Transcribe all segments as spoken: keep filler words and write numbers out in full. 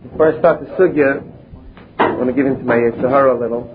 Before I start the sugya, I want to give into my Sahara a little.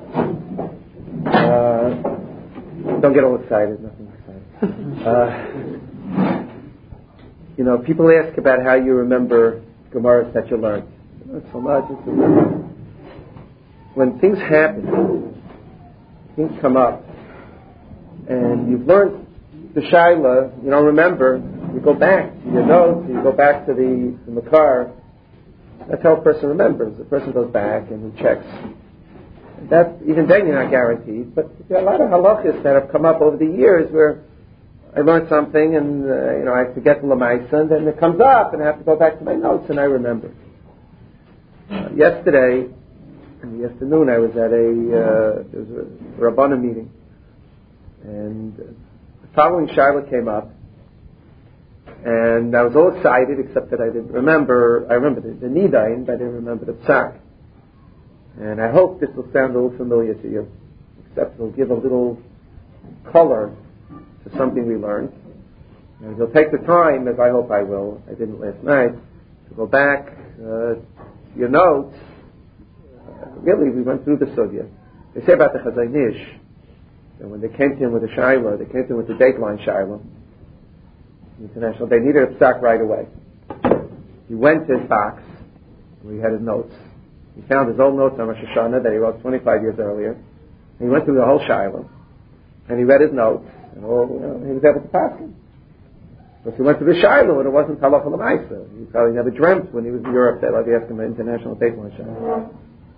Uh, don't get all excited, nothing excited. Uh, you know, people ask about how you remember Gemaras that you learned. Not so much. It's a, when things happen, things come up, and you've learned the Shaila, you don't remember, you go back to your notes, you go back to the, the Makar. That's how a person remembers. The person goes back and he checks. That, even then you're not guaranteed, but there are a lot of halachas that have come up over the years where I learned something and uh, you know I forget the Lamaisa, and then it comes up and I have to go back to my notes and I remember. Uh, yesterday, in the afternoon, I was at a, uh, there was a Rabbana meeting, and uh, the following Shaila came up, and I was all excited, except that I didn't remember, I remember the, the Nidain, but I didn't remember the Psak. And I hope this will sound a little familiar to you, except it will give a little color to something we learned. And you'll take the time, as I hope I will, I didn't last night, to go back uh, to your notes. Uh, really, we went through the Sugya. They say about the Chazon Ish, that when they came to him with a Shaila, they came to him with the Dateline Shaila, International, they needed a psak right away. He went to his box where he had his notes. He found his old notes on Rosh Hashanah that he wrote twenty-five years earlier. And he went through the whole Shiloh, and he read his notes, and all, you know, he was able to pass him. Because he went to the Shiloh, and it wasn't Halacha L'Maisa. He probably never dreamt when he was in Europe that I'd ask him an international Dateline Shiloh.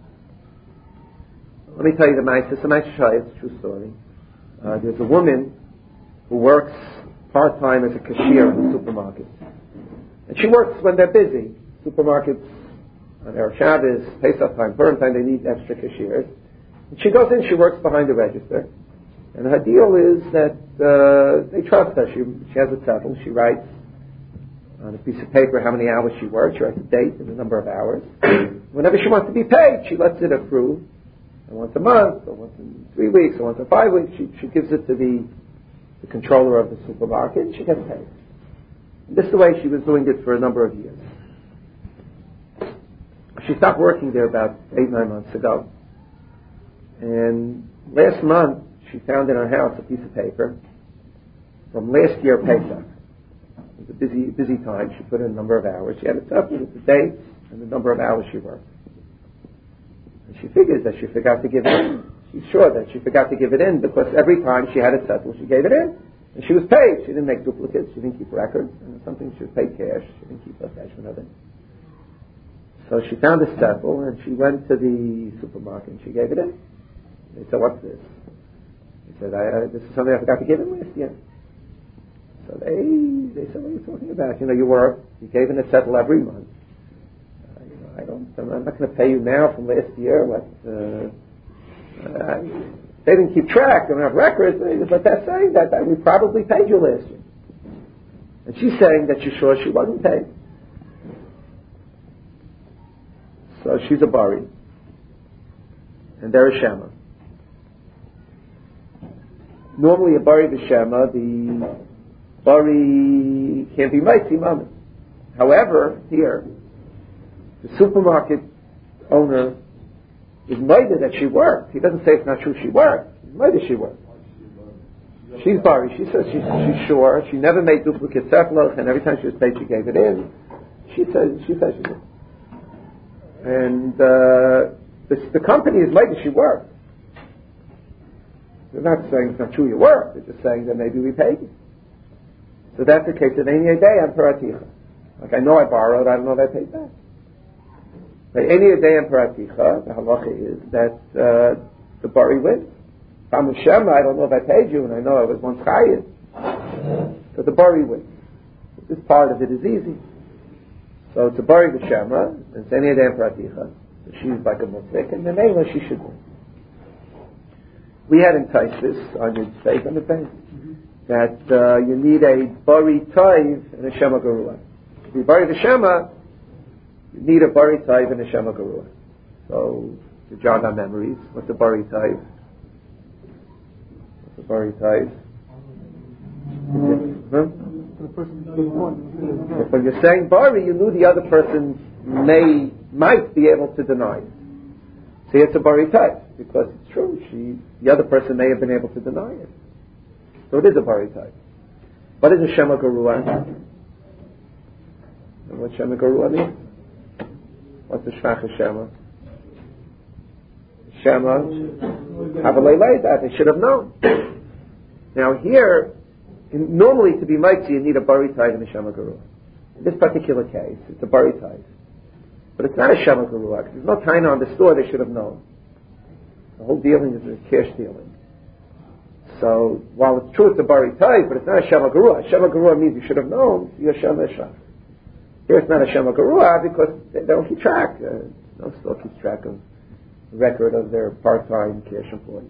Let me tell you the Maisa. It's a Maisa Shai, it's a true story. Uh, there's a woman who works part-time as a cashier in the supermarket. And she works when they're busy. Supermarkets, on Erev Shabbos, Pesach time, Purim time, they need extra cashiers. And she goes in, she works behind the register. And her deal is that uh, they trust her. She, she has a settle. She writes on a piece of paper how many hours she works. She writes a date and the number of hours. Whenever she wants to be paid, she lets it accrue. And once a month, or once in three weeks, or once in five weeks, she, she gives it to the the controller of the supermarket, and she gets paid. And this is the way she was doing it for a number of years. She stopped working there about eight, nine months ago. And last month, she found in her house a piece of paper from last year Pesach. It was a busy, busy time. She put in a number of hours. She had it up with the dates and the number of hours she worked. And she figures that she forgot to give it in. She's sure that she forgot to give it in because every time she had it settled, she gave it in. And she was paid. She didn't make duplicates. She didn't keep records. And something she was paid cash. She didn't keep her cash for nothing. So she found a settle and she went to the supermarket and she gave it in. They said, "What's this?" She said, I, uh, "This is something I forgot to give in last year." So they they said, "What are you talking about? You know, you work. You gave in a settle every month. Uh, you know, I don't. I'm not going to pay you now from last year. What?" Uh, Uh, they didn't keep track, they don't have records, but they're saying that, that we probably paid you last year. And she's saying that she's sure she wasn't paid. So she's a Bari. And they're a Shema. Normally a Bari v'Shema, the Bari can't be mighty moment. However, here, the supermarket owner is made that she worked. He doesn't say it's not true she worked. He's made that she worked. She's Bari. She says she's, she's sure. She never made duplicate settlers, and every time she was paid, she gave it in. She says she says she did. And uh, the, the company is made that she worked. They're not saying it's not true you worked. They're just saying that maybe we paid you. So that's the case of any day on Paraticha. Like I know I borrowed, I don't know if I paid back. But any day in Paraticha, the halacha is that uh, the Bari wins. If I'm a Shema, I don't know if I paid you, and I know I was once chayiv. So the Bari wins. This part of it is easy. So it's a Bari the Shema, it's any day in Paraticha. So she's like a mutzik, and the name she should win. We had enticed this on your state on the bank that uh, you need a Bari Taiv and a Shema Garua. To be Bari the Shema, you need a Bari Taiv and a Shema Garua. So, to jog our memories, what's a Bari Taiv? What's a Bari Taiv? Huh? If when you're saying Bari, you knew the other person may might be able to deny it. See, it's a bari type, because it's true. She, the other person may have been able to deny it. So it is a bari type. What is a Shema Garua? And what Shema Garua means? What's the Shvach Shema? Shema, Havalei Leidat, they should have known. Now here, in, normally to be mighty, you need a bari type and a Shema Garua. In this particular case, it's a bari type. But it's not a Shema Garua, because there's no taina on the store they should have known. The whole dealing is a cash dealing. So, while it's true it's a bari type, but it's not a Shema Garua. Shema Garua means you should have known, you're Shema Shach. Here it's not a Shema Garua, because they don't keep track. Uh, no store keeps track of the record of their part-time cash employees.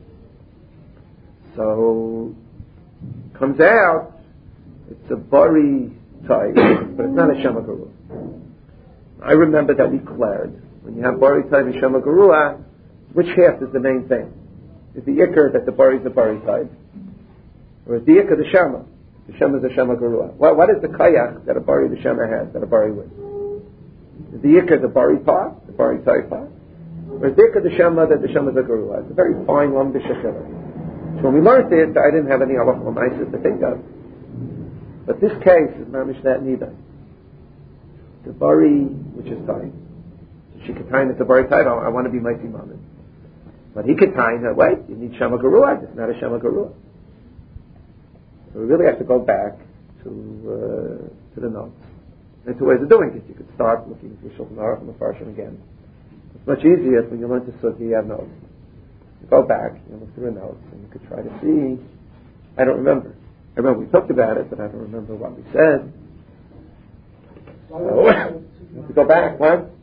So, comes out, it's a bari type, but it's not a Shema Garua. I remember that we declared, when you have bari type and Shema Garua, which half is the main thing? Is the ikr that the bari is a bari type? Or is the ikr the Shema? The Shema is a Shema Garua. What, what is the kayach that a bari the Shema has, that a bari wins? Is the ikr the bari part, the bari type part? Or is the ikr the Shema that the Shema is a Garua? It's a very fine lam b'shechel. So when we learned it, I didn't have any halach l'maises to think of. But this case is mamish that neither. The bari, which is time. She could time it's a bari title. I want to be mighty mammon. But he could time that. Wait, you need Shema Garua. It's not a Shema Garua. So we really have to go back to uh, to the notes. There's two ways of doing it. You could start looking through Shulchan Aruch and the Farshim again. It's much easier when you learn to Sukkah, you have notes. You go back, you look through the notes, and you could try to see. I don't remember. I remember we talked about it, but I don't remember what we said. So, you have to go back. What?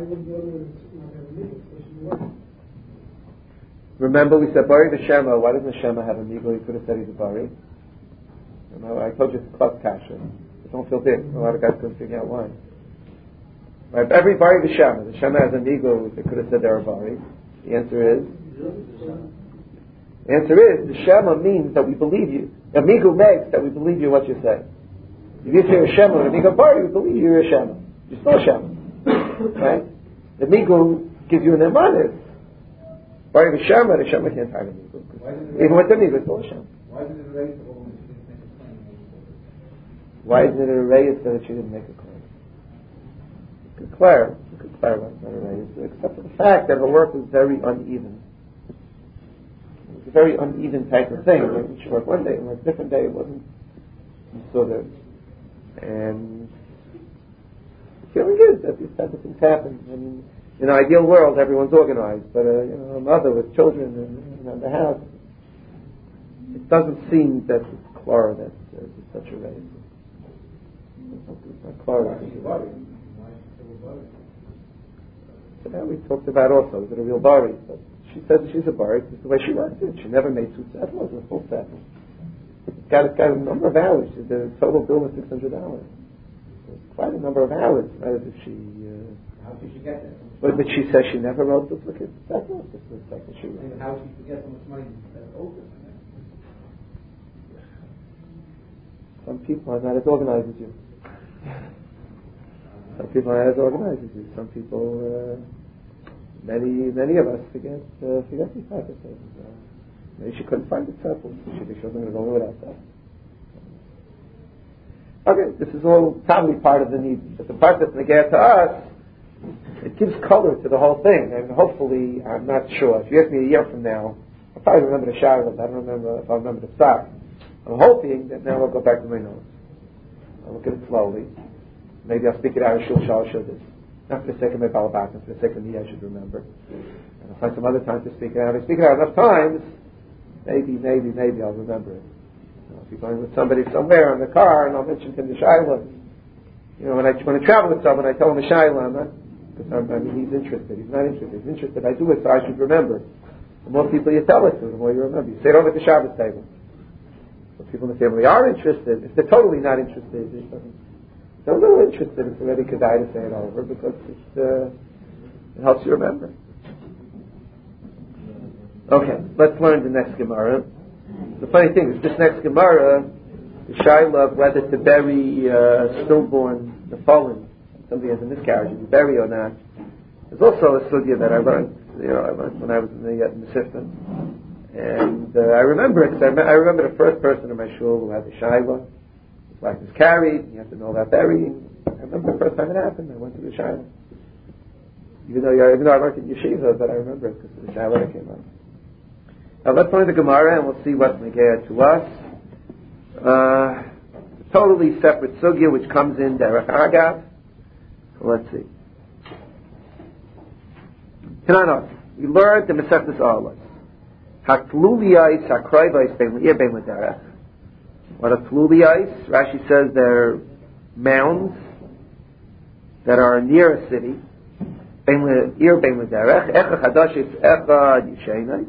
Remember we said Bari the Shema. Why doesn't the Shema have a Migul? He could have said he's a Bari. You know, I told you it's Klub Kasha. It don't feel big. A lot of guys couldn't figure out why. Right, every Bari the Shema. The Shema has a Migul. They could have said they're a Bari. The answer is? The answer is, the Shema means that we believe you. The Migul makes that we believe you what you say. If you say a Shema and a Migul Bari, we believe you're a Shema. You're still a Shema. Right? The Migul gives you an Emanis. Bari the Shema, the Shema can't hide a Migul. Even with the Migul, it's still a Shema. Why did it erase the whole she didn't make a claim? Why did it erase so that she didn't make a claim? You could clarify. You could clarify it's not erased, except for the fact that her work was very uneven. It was a very uneven type of thing. Like she worked one day and worked a different day. It wasn't so good. And the feeling is that these type of things happen. I mean, in an ideal world, everyone's organized, but uh, you know, a mother with children and, and the house, it doesn't seem that it's clear that uh, it's such a race. It's not clear. So that we talked about also. Is it a real bari? But she says she's a bari. It's the way she worked it. She never made two sets. It wasn't a full set. It's got, it's got a number of hours. The total bill was six hundred dollars. It's quite a number of hours. Right? If she. Uh, How did she get that? But, but she says she never wrote duplicate settlements. This was like she wrote. How did she get so much money that's open? Some people are not as organized as you. Some people are not as organized as you. Some people, uh, many many of us forget uh, forget these type of things. Uh, maybe she couldn't find the settlements. She, she wasn't going to go without that. Okay, this is all probably part of the need. But the part that's negated to us, it gives color to the whole thing, and hopefully, I'm not sure. If you ask me a year from now, I'll probably remember the Shiloh. I don't remember if I'll remember the start. I'm hoping that now I'll go back to my notes. I'll look at it slowly. Maybe I'll speak it out of Shul Shal Shuddis. Not for the sake of my Balabat, for the sake of me, I should remember. And I'll find some other time to speak it out. If I speak it out enough times, maybe, maybe, maybe I'll remember it. I'll be going with somebody somewhere in the car, and I'll mention to him the Shiloh. You know, when I when I travel with someone, I tell him the Shiloh. I'm not, because I'm, I mean, he's interested. He's not interested. He's interested. I do it so I should remember. The more people you tell it to, the more you remember. You say it over at the Shabbos table. So people in the family are interested. If they're totally not interested, it doesn't, they're a little interested. It's already kedai to say it over because it, uh, it helps you remember. Okay, let's learn the next Gemara. The funny thing is, this next Gemara, the Shaila of whether to bury uh, stillborn, the fallen, somebody has a miscarriage, if you bury or not, There's also a sugya that I learned, you know, I learned when I was in the, uh, in the system. And uh, I remember it, because I, I remember the first person in my shul who had the shayla. His wife was carried, you have to know about burying. I remember the first time it happened, I went to the shayla. Even though, even though I worked in yeshiva, but I remember it because of the shayla that came up. Now let's learn the Gemara and we'll see what's negaya to us. Uh, totally separate sugya which comes in derech agav. So let's see. Tananos, we learned the Masechtas Alas. Hatluliyais hakrayvais bein le'ir bein l'derech. What are tluliyais? Rashi says they're mounds that are near a city. Bein le'ir bein l'derech. Echad chadashis echad yishenais.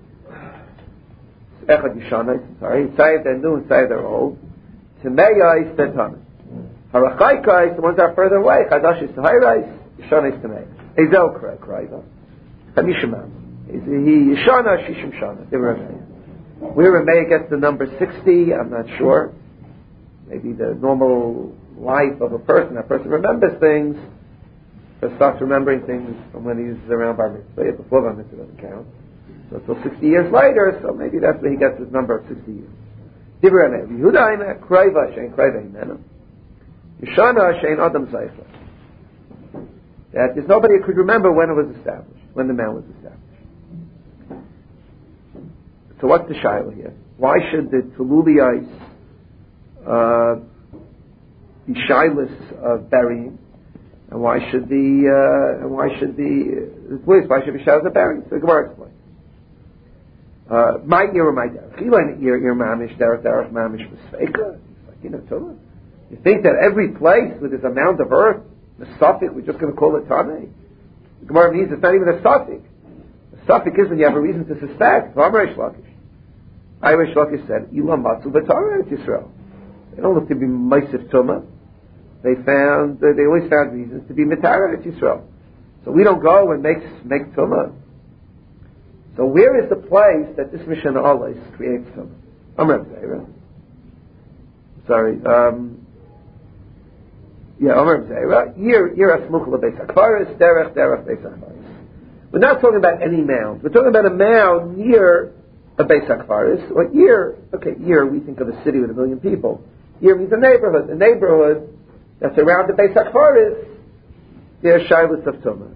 Echad yishanais. Sorry, inside they're new, inside they're old. Temeyais they're tamei. Harachaykais, the ones that are further away. Chadashis tahayrais, yishanais temei. Ezel krayva. Hamishimam. He Yishana Shishim Shana. They were Rameya. Where Rameya gets the number sixty, I'm not sure. Maybe the normal life of a person. A person remembers things, but starts remembering things from when he's around Bar Mitzvah. Before Bar Mitzvah doesn't count. So until sixty years later, so maybe that's where he gets his number of sixty years. Divra Rameya. Yehuda Aina Krayva Shein Krayva Himena. Yishana Shein Adam Zaycha. That there's nobody who could remember when it was established, when the mound was established. So what's the shaila here? Why should the Tululiyais uh, be shyless of burying, and why should the uh, and why should the why should be shyless of burying? So the Gemara explains. My ear or my derech? Chilain ear ear mamish derech derech mamish misfeika. Like you know, Torah. You think that every place where there's a mound of earth, the suffix, we're just going to call it Tanei? The Gemara means it's not even a suffix. The suffix is when you have a reason to suspect. V'amar Reish Lakish. Reish Lakish said, Ilam matzu b'Torah et Yisrael. They don't look to be Meisif Tumah. They found, uh, they always found reasons to be Mitara et Yisrael. So we don't go and make, make Tumah. So where is the place that this Mishnah always creates Tumah? Amr Zayra. Sorry, um, Yeah, Omer Zayra, Yir Yir Asmuch LeBeis HaKfaris, Derech Derech Beis HaKfaris. We're not talking about any mound. We're talking about a mound near a Beis HaKfaris, or Yir. Okay, Yir, we think of a city with a million people. Yir means a neighborhood. A neighborhood that's around the Beis HaKfaris, there's Shilas of Tumah.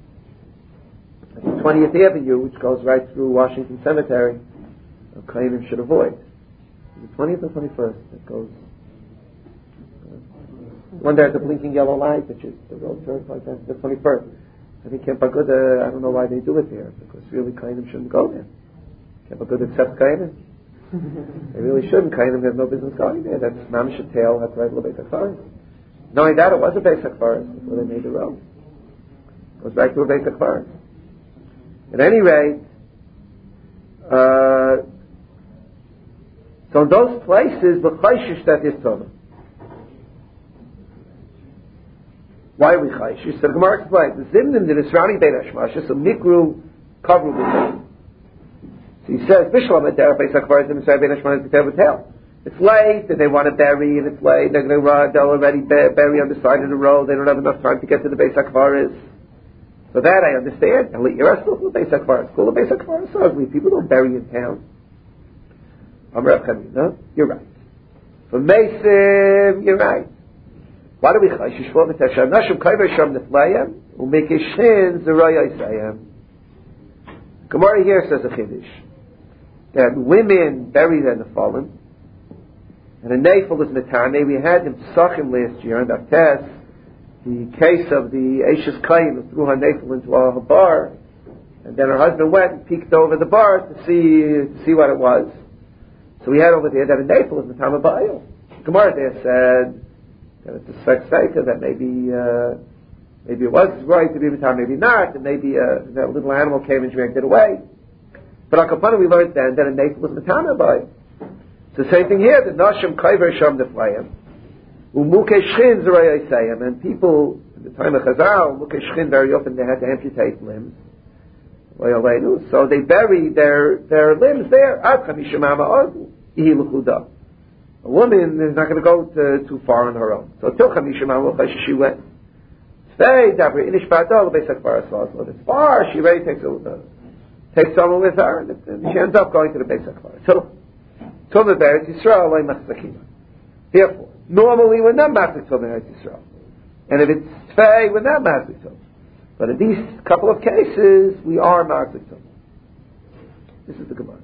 The twentieth Avenue, which goes right through Washington Cemetery, a Kohanim should avoid. The twentieth or twenty-first that goes. When there's a blinking yellow light, which is the road turns like that, the twenty-first. I think Camp Aguda, I don't know why they do it there, because really Kainim shouldn't go there. Camp Aguda accepts Kainim. They really shouldn't. Kainim has no business going there. That's Mamish Tail, that's right, Beis HaKfaris. Not only that, it was a Beis HaKfaris before they made the road. It goes back to a Beis HaKfaris. At any rate, uh, so in those places, the Chayshish that is Tumah. Why are we chayshish? So the Gemara explains, the zimnim that is surrounding Beit HaShmash, so mikru kavru b'zim. So he says, Bishlam et derech Beis HaKfaris and Beit HaShmash is b'tel. It's late, and they want to bury, and it's late, they're going to run, they'll already bury on the side of the road, they don't have enough time to get to the Beis HaKfaris. So that I understand. And you're still the Beis HaKfaris. Call the Beis HaKfaris ugly. People don't bury in town. Amar Chanina, you're right. For Mesim, you're right. Why do we chayshish for? Because Nashim Kaiver Sham Niflayim Umekishin Zeraya Isayim. Gemara here says a chiddush that women bury their fallen, and a neifel is metame. We had in Pesachim last year in that test the case of the Eishes Kain who threw her neifel into a bar, and then her husband went and peeked over the bar to see to see what it was. So we had over there that a neifel is metame ba'ayil. Gemara there said that it's a sex seika, that maybe uh, maybe it was right to be mitam, maybe not, and maybe uh, that little animal came and dragged it away. But on Kapana we learned then that a neifel was mitam by. It's the same thing here. The nashim kaiver sham neflayim, umukeshchin zerayay sayim, and people in the time of Chazal, mukeshchin very often they had to amputate limbs. So they bury their their limbs there. Ad chamishimama ozu ihi l'chuda. A woman is not going to go to, too far on her own. So till Chamishim she went. It's Fei, Dabri Inish Ba'adol, Beis HaKvaras La'aslo. If it's far, she already takes, a, takes someone with her, and, and she ends up going to the Beis HaKvaras. So, Tumah Be'eretz Yisrael, Loi Machzakina. Therefore, normally we're not Machzik Tumah Be'eretz Yisrael. And if it's Fei, we're not Machzik Tumah. But in these couple of cases, we are Machzik Tumah. This is the Gemara.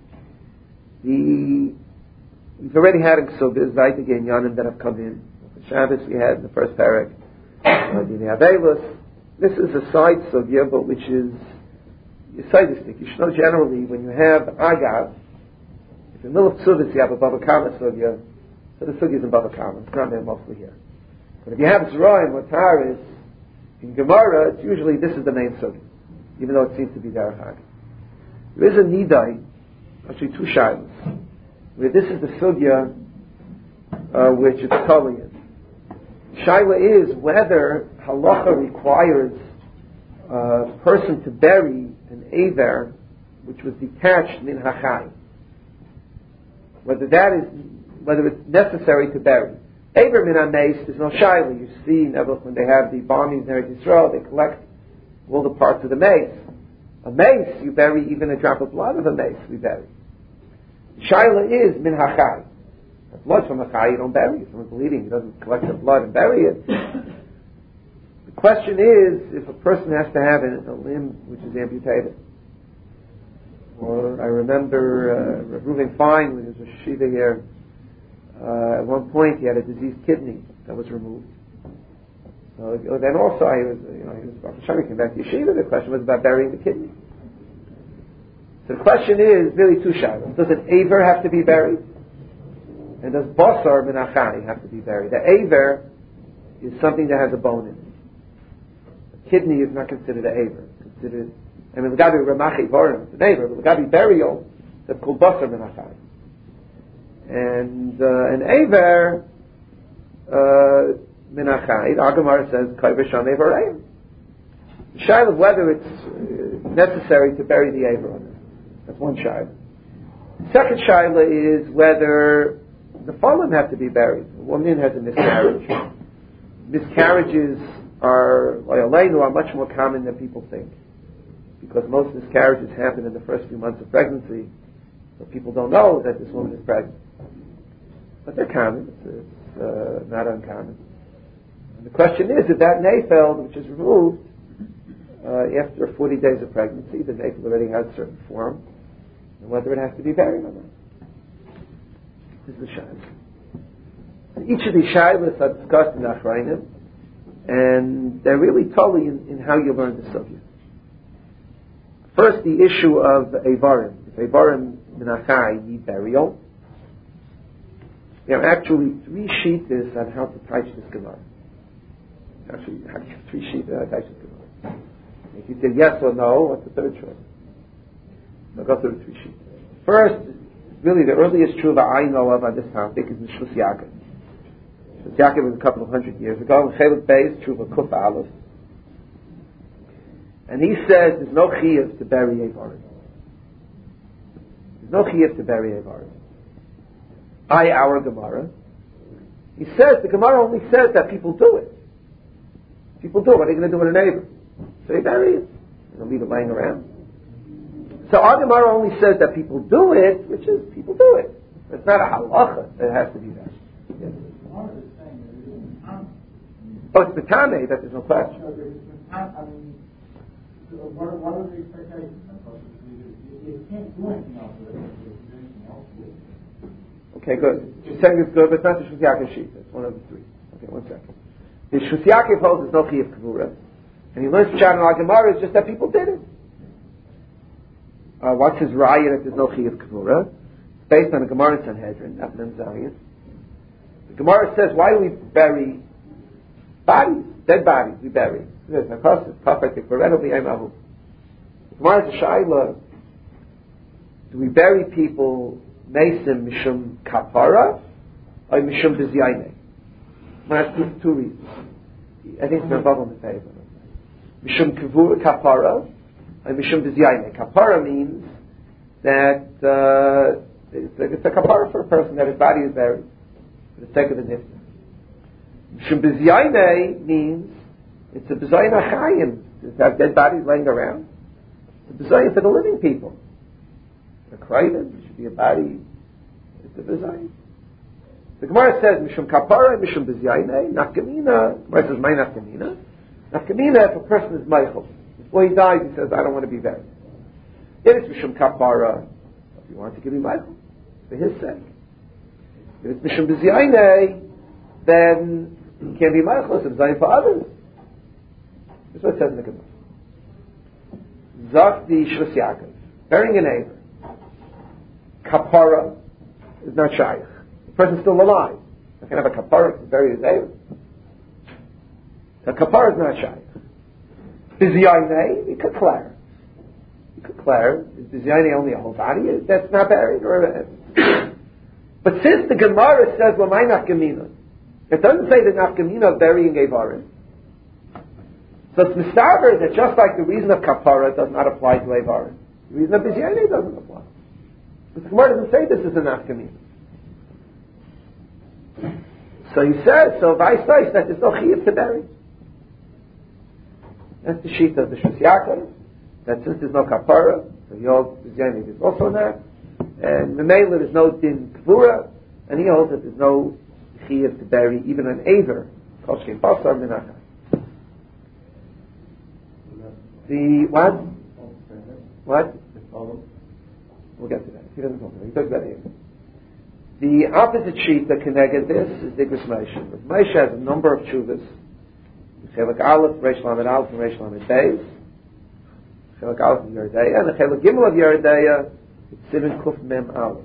The, we've already had in Ksubis, right, again, Yanim that have come in. The Shabbos we had in the first parak. Dini Avelis. This is a side sugya, but which is Yisaidistic. You should know generally, when you have Agav, if in the middle of Ksubis you have a Bava Kama sugya, so the sugya is in Bava Kama. It's not there mostly here. But if you have Zerah and Mataris, in Gemara, it's usually this is the main sugya, even though it seems to be Derech Agav. There is a Nidai, actually two shilas, where this is the sugya uh, which it's totally in. Shaila is whether halacha requires a person to bury an aver which was detached min hachai. Whether that is, whether it's necessary to bury. Aver min ha-meis, there's no shaila. You see, when they have the bombings in Eretz Yisrael, they collect all the parts of the mace. A mace, you bury even a drop of blood of a mace, we bury. Shaila is min hachai. Blood from a chai, you don't bury it. Someone's bleeding, he doesn't collect the blood and bury it. The question is, if a person has to have a, a limb which is amputated. Or I remember uh, Reuven Fine, when he was a Shiva here, uh, at one point he had a diseased kidney that was removed. So then also, I was, you know, he was Baruch Hashem, he came back to Yeshiva, the question was about burying the kidney. So the question is really two shadows. Does an aver have to be buried? And does basar min achai have to be buried? The aver is something that has a bone in it. A kidney is not considered an aver. It's considered, I mean, l'gabi ramachi vorim, it's an aver, but l'gabi burial, that's called basar min achai. And uh, an aver, uh, min achai, the Agamar says, kaiver sham aver reim. The shaila of whether it's uh, necessary to bury the aver on it. That's one shaila. The second shaila is whether the fallen have to be buried. A woman has a miscarriage. Miscarriages are, are much more common than people think. Because most miscarriages happen in the first few months of pregnancy. So people don't know that this woman is pregnant. But they're common. It's, it's uh, not uncommon. And the question is, if that nafel, which is removed uh, after forty days of pregnancy, the nafel already has a certain form, and whether it has to be buried or not. This is the shayla. So each of these shaylas are discussed in Achrayim, and they're really totally in, in how you learn the subject. First, the issue of Avarim. If Avarim Minachai need burial, there are actually three sheetas on how to teach this Gemara. Actually, three sheetas on how to teach this Gemara. If you say yes or no, what's the third choice? I'll go through the three sheetas. First, really, the earliest tshuva I know of on this topic is Mishus Yaakov. Mishus Yaakov was a couple of hundred years ago. Chelik Beis, tshuva Kuf Aleph. And he says there's no chiyuv to bury Avarim. There's no chiyuv to bury Avarim. I, our Gemara. He says, the Gemara only says that people do it. People do it. What are they going to do with an Aver? So they bury it. They don't leave it laying around. So our Gemara only says that people do it, which is people do it. It's not a halacha that it has to be done. Yes. Oh, it's the Tane, that there's no question. What are the expectations? You can't do anything else with it. Okay, good. You're saying it's good, but it's not the Shus Yaakov sheet. It's one of the three. Okay, one second. The Shus Yaakov holds there's no chiyuv kavura, and he learns Pshat in our Gemara is just that people did it. Uh, what's his raya that there's no chiyuv kavura? It's based on the Gemara in Sanhedrin, not Mem Zayin. The Gemara says, why do we bury bodies, dead bodies? We bury. The Gemara is a shaila. Do we bury people Mesim Mishum Kapara or Mishum Bizyayne? Well, two, two reasons. I think it's Rabbanon in favor. Mishum Kavura Kapara or Mishum Bizyayne. Kapara means that uh, it's, a, it's a kapara for a person that his body is buried for the sake of the nifta. Mishum Bizyayne means It's a B'zayin HaChayim. To have dead bodies laying around. It's a B'zayin for the living people. A Krayim, it should be a body. It's a B'zayin. The Gemara says, Mishum Kapara, Mishum B'zayinei, Nafkamina. Gemara says, my Nafkamina. Nafkamina, if a person is Meichel. Before he dies, he says, I don't want to be buried. It is Mishum Kapara. If you want to give me Meichel, for his sake. If it's Mishum B'zayinei, then he can't be Meichel, it's a B'zayin for others. That's what it says in the Gemara. Zach the Shvus Yaakov. Burying a neighbor. Kapara is not shaykh. The person's still alive. I can have a kapara to bury his neighbor. The kapara is not shaykh. Bizyayne, you could declare. You could declare. Is Bizyayne only a whole body? That's not buried. Or, but since the Gemara says, well, my nafkamina, it doesn't say the nafkamina of burying a varim. So it's mistaber that just like the reason of kapara does not apply to a varim, the reason of Bizyayne doesn't apply. But the Gemara doesn't say this is an nafkamina. So he says, so vice versa, that there's no chiyuv to bury. That's the sheet of the Shvus Yaakov, that since there's no kapara, so he holds Bizyayne is also that, and Memela there's no din kvura, and he holds that there's no chiyuv to bury even an aver, koshkin basar minachah. The what? What? We'll get to that. He doesn't talk about it. He talks about it. The opposite sheet that connected this is Digras Moshe. Moshe has a number of tshuvas. Chelik Aleph, Reish Lamed Aleph, and Reish Lamed Beis. Chelik Aleph of Yeridaya, and the Chelik Gimel of Yeridaya, it's Sivan Kuf Mem Aleph.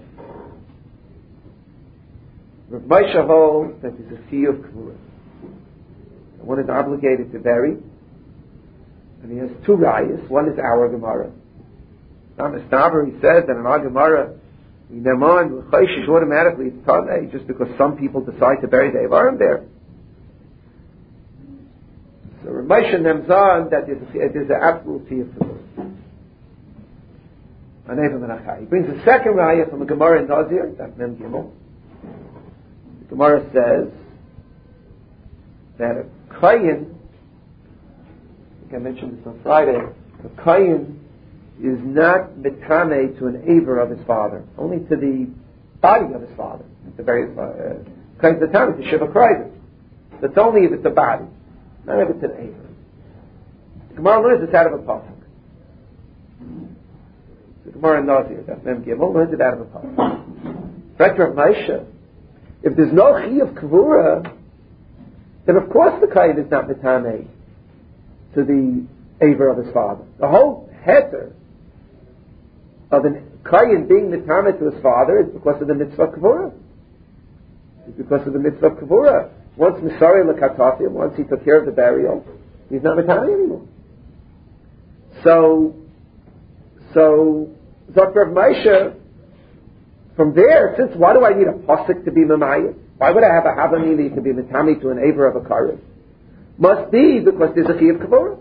Rav Moshe holds that there's a chiyuv k'vura. One is obligated to bury, and he has two rayas. One is our Gemara. Now, Mistaber, he says that in our Gemara, in Neman, Chayshish, automatically it's Tanei, just because some people decide to bury the Evarim there. So Ramesh Nemzan, that there's, there's an absolute fear for this. He brings a second raya from the Gemara in Nazir, that Mem Gimel. The Gemara says that a Kayin, I think I mentioned this on Friday, a Kayin is not metame to an aver of his father, only to the body of his father. The various kinds of time, the Shiva Krivas. That's only if it's a body, not if it's an aver. The Gemara learns this out of a pasuk. The Gemara in Nazir, that Mem Gimel, learns it out of a pasuk. Rector of Moshe, if there's no chi of kavura, then of course the kain is not metame to the aver of his father. The whole heter of an kayin being mitame to his father is because of the mitzvah kavura. It's because of the mitzvah kavura. Once misari lekatafim, once he took care of the burial, he's not mitame anymore. So, so Zakir of Moshe, from there, since why do I need a pasuk to be memayim? Why would I have a havamini to be mitame to an aver of a karin? Must be because there's a chi of kavura.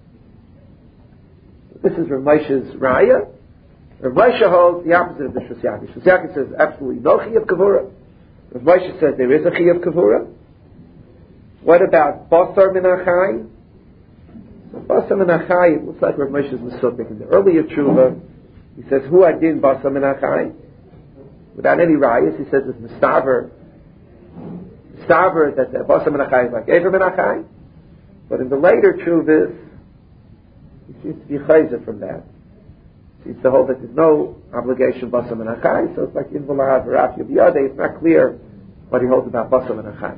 This is Rav Moshe's raya. Rav Moshe holds the opposite of the Shvus Yaakov. Shvus Yaakov says absolutely no chi of kavura. Rav Moshe says there is a chi of kavura. What about basar min achai? So basar min achai, it looks like Rav Moshe's Mesupik. In the earlier tshuva, he says hu adin basar min achai. Without any rayas, he says it's mistaver. Mistaver that the basar min achai is like ever min achai. But in the later tshuvas, he seems to be chayzer from that. He seems to hold that there's no obligation basam and achai, so it's like invalav or afya biyade. It's not clear what he holds about basam and achai.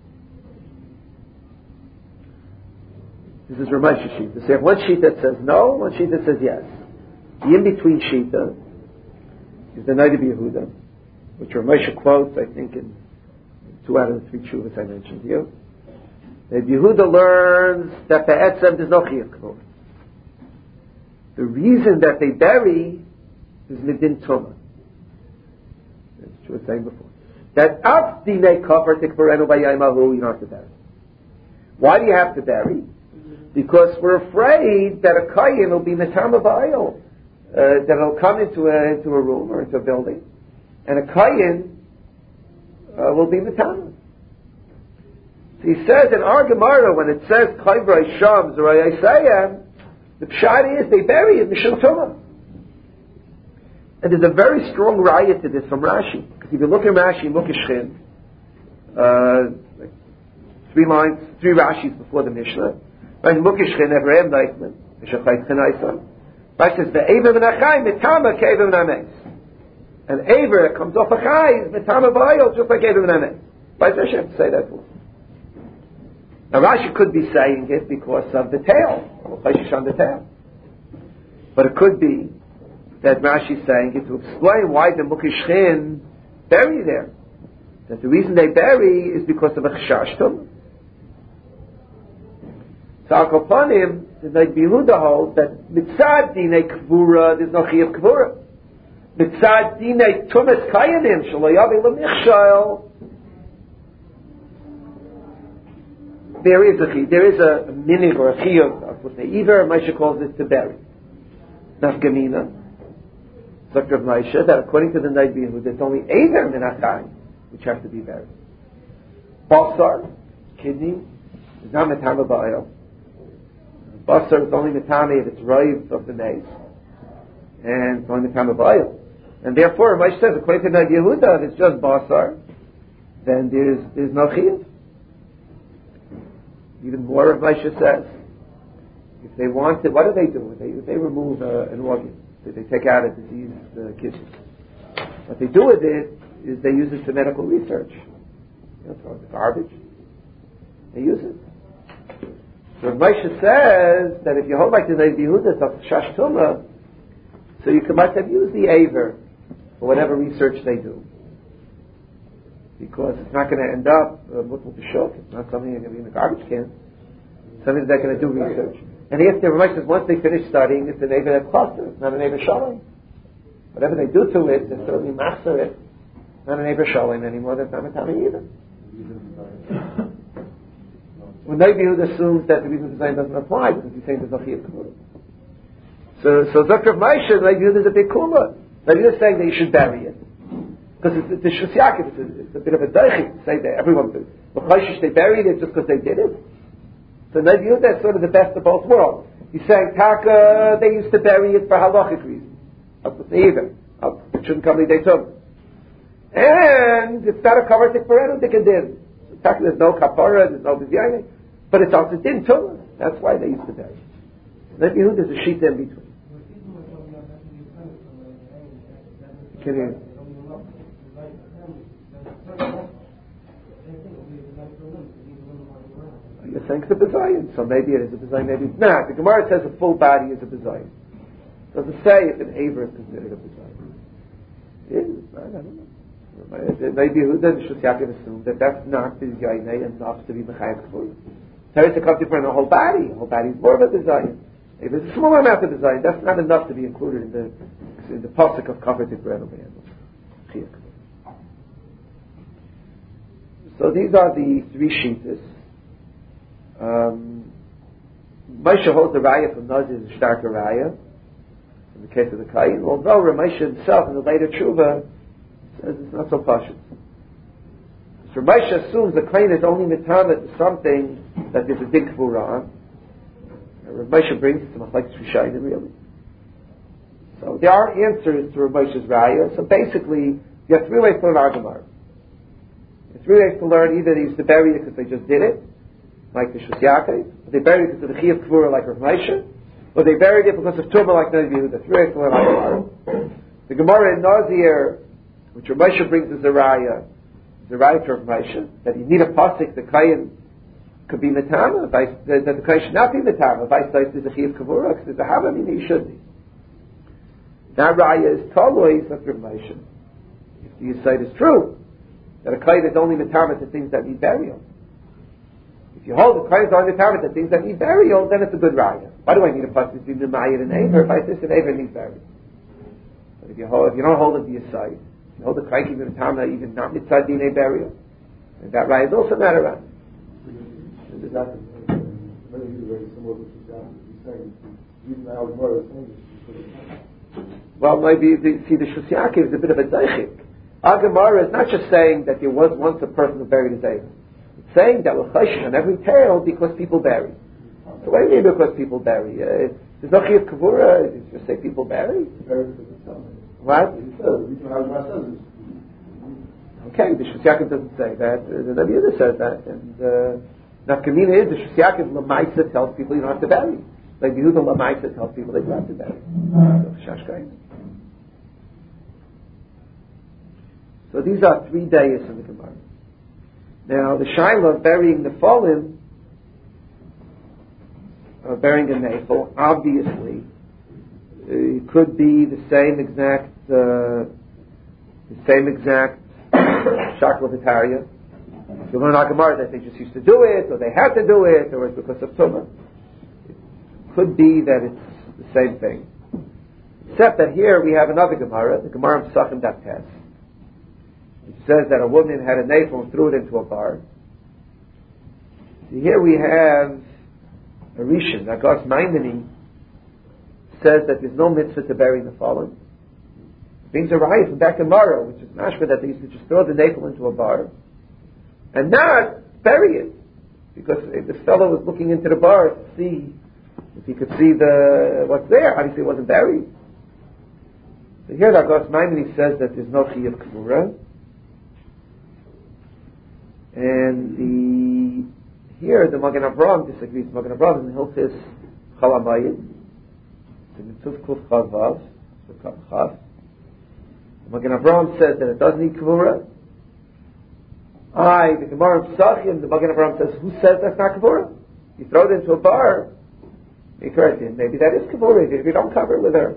This is Ramesh's Shita. So you have one sheet that says no, one sheet that says yes. The in-between Shita is the Night of Yehuda, which Ramesh quotes, I think, in two out of the three shuvas I mentioned to you. That Yehuda learns that be'etzem there's no chiyuv kavod. The reason that they bury is midin tumah. That's what I was saying before. That af dinei kafar tikvarenu b'yaymahu, you don't have to bury. Why do you have to bury? Because we're afraid that a kayin will be metama ba'ayil, uh, that it'll come into a into a room or into a building, and a kayin uh, will be metama. So he says in our Gemara, when it says Chayvrei Sham Zerayei Sayam, the pshat is they bury it Mishum Tumah. And there's a very strong raya to this from Rashi. Because if you look at Rashi, Mukishchin, uh, like three lines, three Rashis before the Mishnah, right? Mukishchin, Avraham Deichman, Mishachayt Chenaisa. Rashi says, Ve'ever Menachai, Mitama Kever Menames. And Aver that comes off a Chai is Mitama Ba'ayel, just like Aver Menames. Why does Hashem say that for? Now Rashi could be saying it because of the tail, or on the tail. But it could be that Rashi is saying it to explain why the Mukishchin bury there. That the reason they bury is because of a Chashash Tumah. So Akopanim, the Neit Yehuda holds that Mitzad Dinei Kvura, there's no Chiyuv Kvura. Mitzad Dinei Tumas Kayanim, Shelo Yavi L'Michshel, there is a there is a, a minig or a Chiyuv of what they either Moshe calls it to bury. Nafkamina, Doctor of Moshe, that according to the Neit Yehuda, it's only Eiver Minachai which has to be buried. Basar, kidney, is not Metama Ba'ayel. Basar is only Metame if it's rive of the maze. And it's only Metame Ba'ayel. And therefore, Moshe says, according to Neit Yehuda, if it's just Basar, then there's, there's no Chiyuv. Even more of Moshe says, if they want it, what do they do? They, they remove uh, an organ. They, they take out a diseased uh, kidney. What they do with it is they use it for medical research. You know, throw it in the garbage. They use it. So Moshe says that if you hold like the Neit Yehuda of Shash Tumah, so you can, might have used the Aver for whatever research they do. Because it's not going to end up uh, with the shuk. It's not something you're going to be in the garbage can. It's something that they're going to do research. And if the Moshe says once they finish studying, it's an Aver that's cluster. It's not an Aver Shalom. Whatever they do to it, they certainly master it. Not an Aver Shalom anymore. That's not a Metame either. Well, Neit Yehuda assumes that the reason design doesn't apply because he's saying there's no Chiyuv Kula. So, so Doctor of Moshe, Neit Yehuda is a big Kula. Neit Yehuda is saying that you should bury it. Because it's, it's, it's, it's, it's a bit of a deichik to say that everyone did. But they buried it just because they did it. So Neit Yehuda is sort of the best of both worlds. He's saying, Taka, they used to bury it for halachic reasons. Even. It shouldn't come to Deitum. And it's not a kavartik for anything they did. Taka, there's no kapara, there's no bizyane. But it's also din tumah. That's why they used to bury it. Neit Yehuda is a sheet in between. Can you? You're saying it's a bezayin, so maybe it is a bezayin, maybe it's not. The Gemara says a full body is a bezayin. It doesn't say if an aver is considered a bezayin. It is, I don't know. Maybe Yehuda and Shus Yaakov assume that that's not bezayin enough to be mechayev k'vur. There is a concept for a whole body. A whole body is more of a bezayin. If it's a small amount of bezayin, that's not enough to be included in the in the pasuk of covered in bread. So these are the three sheetas. Um, Moshe holds the raya from Nazir is a starker raya in the case of the Kayin, although Ramesha himself in the later Tshuva says it's not so pashut. So Ramesha assumes the Kayin is only mitama to something that there's a din k'vura on. Ramesha brings it to Machlekes Rishayim really. So there are answers to Ramesha's raya. So basically, you have three ways to learn Gemara. Three ways to learn: either they used to bury it because they just did it, like the Shus Yaakov, or they buried it because of the Chiyuv K'vura like Rav Moshe, or they buried it because of Tumah like Neit Yehuda. Three ways to learn Gemara. The Gemara in Nazir, which Rav Moshe brings as a raya, is a raya to Rav Moshe, that you need a pasuk, the Kayin could be Metama, that the Kayin should not be Metama, vice versa is a Chiyuv K'vura, because there's a Havamina, he should be. That raya is Toloi, not Rav Moshe. If the Yisayt is true, that a kain is only mitama to things that need burial. If you hold the kain is only mitama to things that need burial, then it's a good raya. Why do I need a pasuk between the mayir and aver? If I say an aver needs burial, but if you hold, if you don't hold it to your side, you hold the kain even mitama even not mitzad dinei burial, and that raya is also not around. Well, maybe the, see the Shus Yaakov is a bit of a deichik. Our Gemara is not just saying that there was once a person who buried his Aver. It's saying that we're choshen on every tail because people bury. So what do you mean because people bury? Uh, there's no chiyuv kavura. You just say people bury. What? Okay, the Shus Yaakov doesn't say that. Uh, the Navi Yehuda says that, and uh, Nafkamina is the Shus Yaakov Lamaisa tells people you don't have to bury. Like the Yehuda Lamaisa tells people they don't have to bury. So these are three days in the Gemara. Now the Shaila of burying the fallen, uh, burying a nafel, obviously, uh, it could be the same exact, uh, the same exact shakla v'tarya. If you learn our Gemara that they just used to do it, or they had to do it, or it's because of tumah. It could be that it's the same thing. Except that here we have another Gemara, the Gemara of Pesachim Daf Tes. It says that a woman had a nafel and threw it into a bar. So here we have a Rishon, Agos Maimoni, says that there's no mitzvah to bury the fallen. It brings a raya from that Gemara, which is mashma that they used to just throw the nafel into a bar and not bury it, because this fellow was looking into the bar to see if he could see the what's there. Obviously, it wasn't buried. So here, the Agos Maimoni says that there's no chiyuv kavura. And the here the Magen Avraham disagrees. Magen Avraham in Hilchis Chalamayid, the Mitzvah Kuf Chavav, Chav. Magen Avraham says that it doesn't need kavura. I, the Gemara of Pesachim, the Magen Avraham says, who says that's not kavura? You throw it into a bar, you correct it. Maybe that is kavura if you don't cover it with her.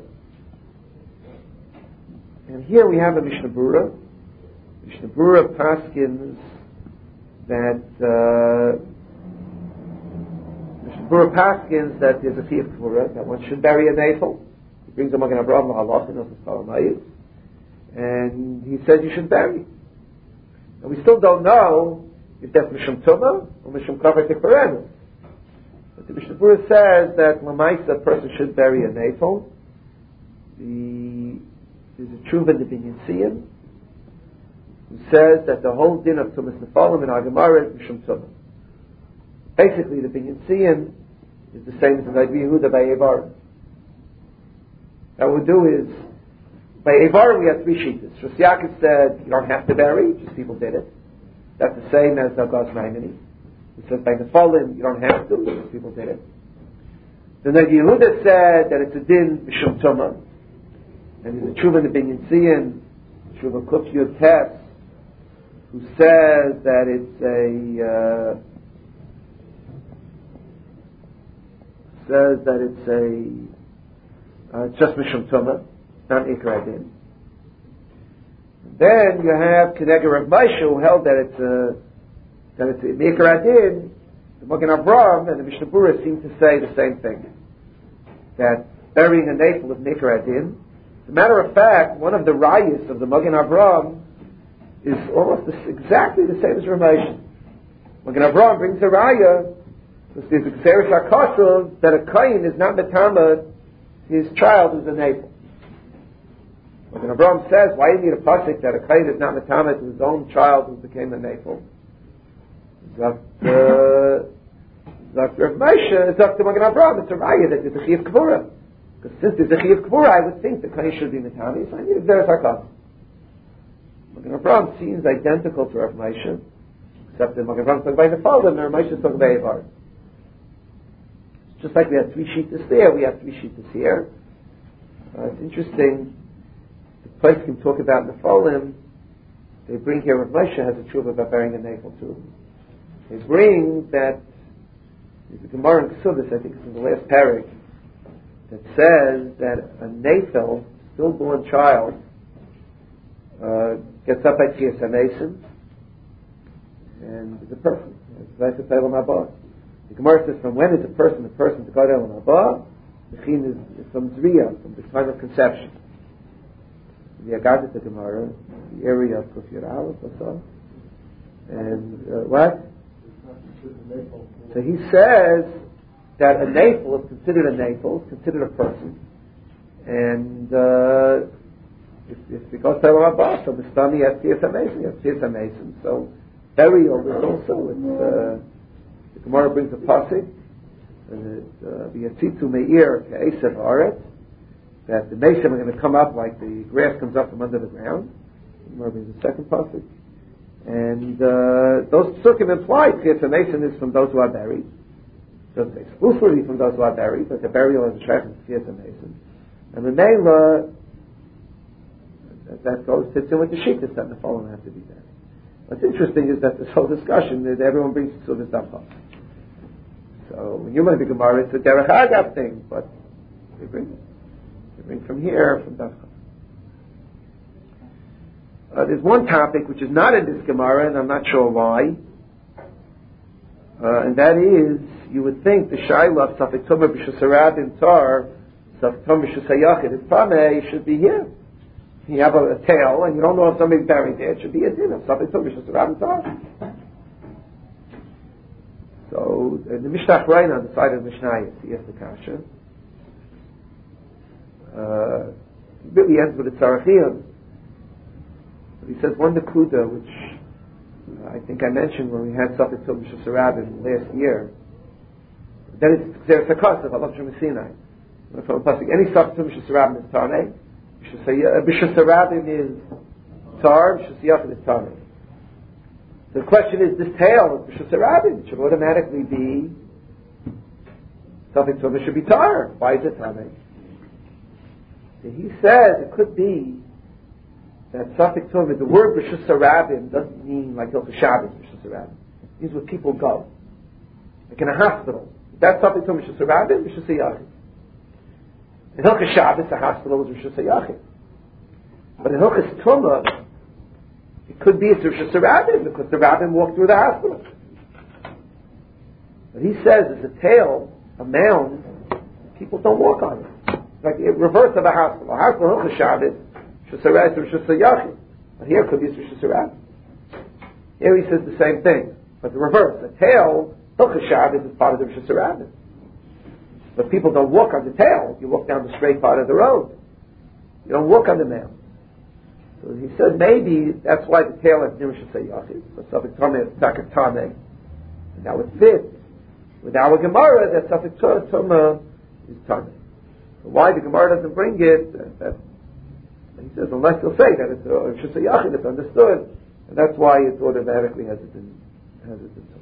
And here we have a Mishnah Berurah. Mishnah Berurah paskins that uh, Mishnah Berurah paskins that there's a chiyuv kavura, that one should bury a nafel. He brings a Magen Avraham lahalach, he knows the Chalamayid, and he says you should bury. And we still don't know if that's Mishum Tumah or Mishum Kavar Tikvarenis. But the Mishnah Berurah says that Lamaisa, a person should bury a nafel. The, there's a Tshuva in the Binyan Siyim who says that the whole din of Tumas Nefalim in our Gemara is Mishum Tumah. Basically, the Binyan Siyim is the same as the Navi Yehuda by Eivar. What we do is, by Eivar we have three shittas. Shus Yaakov said you don't have to bury, just people did it. That's the same as the Agos Maimoni. It says by Nefalim you don't have to, just people did it. The Navi Yehuda said that it's a din Mishum Tumah. And there's a Tshuva in the Binyan Siyim, Tshuva Kuf Yud Tes, who says that it's a uh, says that it's a uh, just Mishum Tumah, not Ikar Adin. Then you have Keneged Rav Moshe, who held that it's a that it's a Ikar Adin. The Magen Avraham and the Mishnah Berurah seem to say the same thing, that burying a nafel is Ikar Adin. As a matter of fact, one of the rayas of the Magen Avraham is almost the, exactly the same as Rav Moshe. Magen Avraham brings a raya because there's a Gzeres HaKosher that a kohen is not metama his child who's a nafel. Magen Avraham says, why do you need a pasuk that a kohen is not metama to his own child who became a nafel? Zak Rav Moshe, Zak the Magen Avraham, it's a raya that there's a chiyuv kavura. Because since there's a chiyuv kavura, I would think the kohen should be metama. So I need a Gzeres HaKosher. Magen Avraham seems identical to Rav Moshe, except that Magen Avraham is talking about the father and Rav Moshe is talking about Eivar. Just like we have three shittas there, we have three shittas here. Uh, it's interesting. The place can talk about Nephalim. They bring here Rav Moshe has a tshuva about burying a nafel too. They bring that there's a Gemara in Kesubos, I think it's in the last parak, that says that a nafel, stillborn child, uh, gets up by Tchias HaMesim and is a person. It's like a Teilam Haba. The Gemara says from when is a person a person to God Elam Haba? The Chin is from Zriya, from the time of conception. The Agadah the Gemara, the area of Kufir Aleph or so. And uh, what? So he says that a nafel is considered a nafel, is considered a person. And uh, if, if it goes to Elam Haba, so the Stami has Tchias HaMesim, he has Tchias HaMesim. So burial is also, it's, uh, the Gemara brings a pasuk, V'yatzitu me'ir ke'esev haaretz, that the Mesim are going to come up like the grass comes up from under the ground. The Gemara brings the second pasuk. And uh, those psukim imply that the Mesim is from those who are buried. It doesn't say exclusively from those who are buried, but the burial is a shaykhs to the Mesim. And the Mela, that goes fits in with the shittas that the following have to be buried. What's interesting is that this whole discussion that everyone brings to this stuff up. So when you learn the Gemara, it's a derech agav thing, but they bring it. They bring from here, from Dafka. Uh, there's one topic which is not in this Gemara, and I'm not sure why, uh, and that is, you would think the Shaila of Safek Tumah B'Shusarab in Tar, Safek Tumah B'Shusayachid in Pameh should be here. You have a, a tail, and you don't know if somebody's buried there, it should be a din of Safek Tumah B'Shusarab in Tar. So, uh, the Mishnah Achrayna on the side of the Mishnah, he has the Kasha. Uh, it really ends with a Tzarachiyim. But he says one Nakuda, which uh, I think I mentioned when we had Safek Tumah B'Shusarab last year. That is, there's a cost of Allah Shem Sinai. From any Safek Tumah B'Shusarab is Tarnei. B'Shusarab is Tar, B'Shusayachid is Tarnei. The question is, this tail is B'Shusarab, it should automatically be Safek Tumah should be Tar. Why is it Tarnei? He says it could be that Safek Tumah, the word B'Shusarab doesn't mean like Hilchos Shabbos B'Shusarab. It means where people go. Like in a hospital. That's Safek Tumah B'Shusarab, B'Shusayachid. In Hilchos Shabbos, a hospital is B'Shusayachid. But in Hilchos Tumah, it could be it's B'Shusarab because the rabbin walked through the hospital. But he says it's a tail, a mound, people don't walk on it. Like the reverse of a hospital. A hospital, Hilchos Shabbos, B'Shusarab is B'Shusayachid. But here it could be it's B'Shusarab. Here he says the same thing. But the reverse. A tail, Hilchos Shabbos is part of the B'Shusarab. But people don't walk on the tail. You walk down the straight part of the road. You don't walk on the mound. So he said maybe that's why the tail has Nimush Sayachid. But Safek Tumah is Takat Tameh. And that would fit with our Gemara that Safek Tumah is Tameh. So why the Gemara doesn't bring it, that, that he says, unless he'll say that it's Nimush Sayachid, it's understood. And that's why it automatically has it in, has it in Tumah.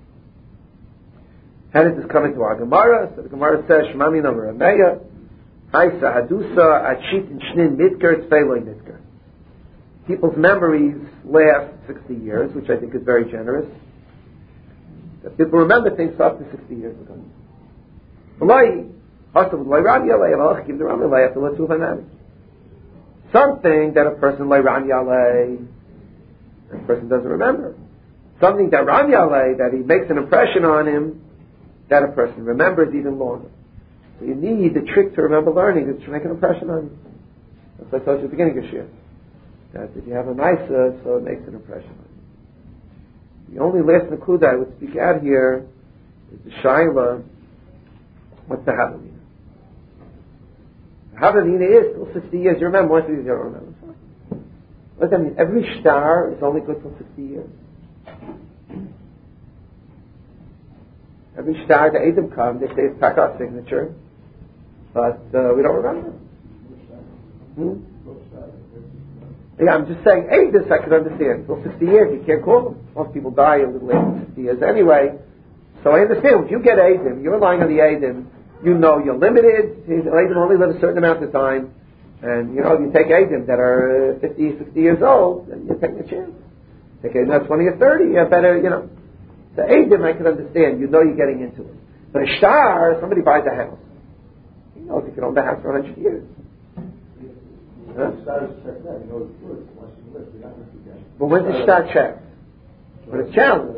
How does this come into our Gemara? So the Gemara says, Shmami Namar Ameya, Haisa Hadusa Achit in Shnin Midker Tzveiloi Midker. People's memories last sixty years, which I think is very generous. That people remember things up to sixty years ago. Something that a person Layran Yalei, a person doesn't remember. Something that Ram Yalei, that he makes an impression on him, that a person remembers even longer. So you need the trick to remember learning is to make an impression on you. That's what I told you at the beginning of Shir. That if you have a nice, uh, so it makes an impression on you. The only last Nakuda I would speak out here is the Shaila, what's the Havamina? The Havamina is still sixty years. You remember, once you don't remember. What does that mean? Every star is only good for sixty years. Every star the Edom come, they say it's Takar signature, but uh, we don't remember. Hmm? Yeah, I'm just saying, Edom I can understand. Till sixty years, you can't call them. Most people die a little later than sixty years anyway. So I understand, if you get Edom, you're relying on the Edom, you know you're limited, Edom only live a certain amount of time, and you know, if you take Edom that are fifty, sixty years old, then you're taking a chance. Take Edom that's twenty or thirty, you have better, you know. The Edom I can understand, you know you're getting into it. But a star, somebody buys a house. He knows he can own the house for one hundred years. Huh? But when's the star checked? When it's challenged.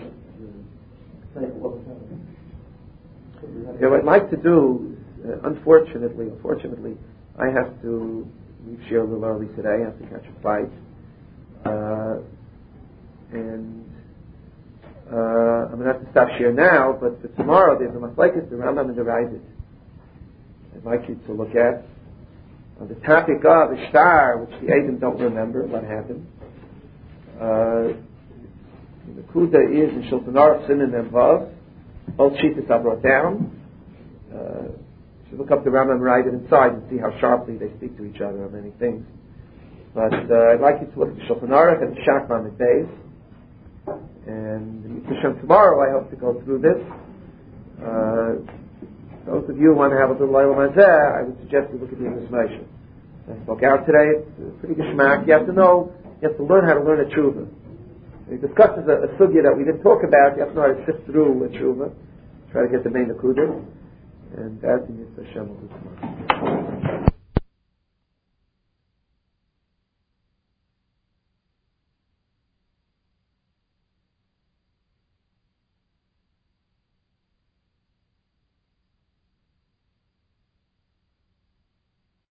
Yeah, what I'd like to do, uh, unfortunately, unfortunately, I have to leave Shir a little early today. I have to catch a flight. Uh, and Uh, I'm going to have to stop Shir now, but for tomorrow there's a Machlekes, the Rambam and the Raavad. I'd like you to look at on the topic of a star, which the Edom don't remember what happened. Uh, Nakuda is in Shulchan Aruch Siman and Vav. All Shitas are brought down. Uh, you should look up the Rambam, write it inside, and see how sharply they speak to each other on many things. But uh, I'd like you to look at the Shulchan Aruch and the Shach Lamed Beis. And Hashem, tomorrow I hope to go through this. Uh, those of you who want to have a little Olam Hazeh, I would suggest you look at the English Moshe. I spoke out today. It's pretty geschmack. You have to know, you have to learn how to learn a tshuva. He discusses a, a sugya that we didn't talk about. You have to know how to sift through a tshuva. Try to get the main akudah. And that in Hashem will do tomorrow.